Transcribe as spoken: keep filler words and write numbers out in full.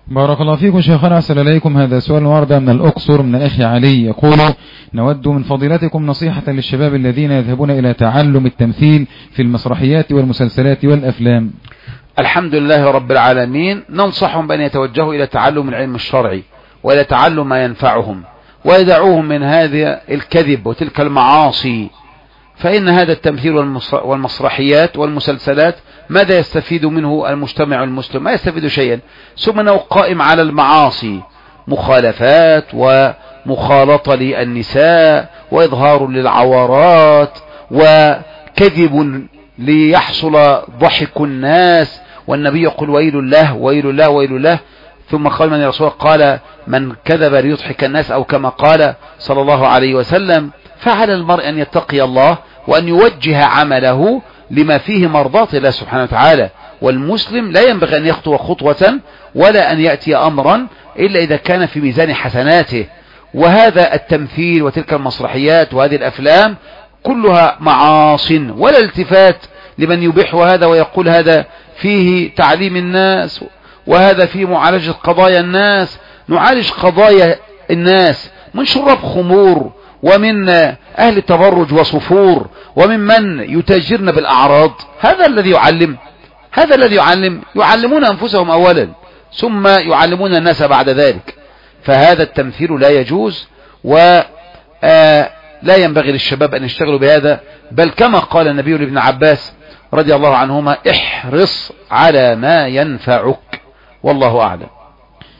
بارك الله فيكم شيخنا، أحسن إليكم. هذا سؤال ورد من الأقصر من الأخ علي، يقول: نود من فضيلتكم نصيحة للشباب الذين يذهبون إلى تعلم التمثيل في المسرحيات والمسلسلات والأفلام. الحمد لله رب العالمين. ننصحهم بأن يتوجهوا إلى تعلم العلم الشرعي وإلى تعلم ما ينفعهم، ويدعوهم من هذا الكذب وتلك المعاصي، فإن هذا التمثيل والمسرحيات والمسلسلات ماذا يستفيد منه المجتمع المسلم؟ ما يستفيد شيئا، ثم أنه قائم على المعاصي، مخالفات ومخالطة للنساء وإظهار للعورات وكذب ليحصل ضحك الناس، والنبي يقول: ويل الله ويل الله ويل الله. ثم قال من الرسول قال: من كذب ليضحك الناس، أو كما قال صلى الله عليه وسلم. فعلى المرء أن يتقي الله وأن يوجه عمله لما فيه مرضاة الله سبحانه وتعالى، والمسلم لا ينبغي أن يخطو خطوة ولا أن يأتي أمرا إلا إذا كان في ميزان حسناته. وهذا التمثيل وتلك المسرحيات وهذه الأفلام كلها معاص، ولا التفات لمن يبيح هذا ويقول هذا فيه تعليم الناس وهذا فيه معالجة قضايا الناس. نعالج قضايا الناس من شراب خمور، ومن أهل التبرج وصفور، ومن من يتاجرن بالأعراض. هذا الذي يعلم، هذا الذي يعلم يعلمون أنفسهم أولا ثم يعلمون الناس بعد ذلك. فهذا التمثيل لا يجوز، ولا ينبغي للشباب أن يشتغلوا بهذا، بل كما قال النبي لابن عباس رضي الله عنهما: احرص على ما ينفعك، والله أعلم.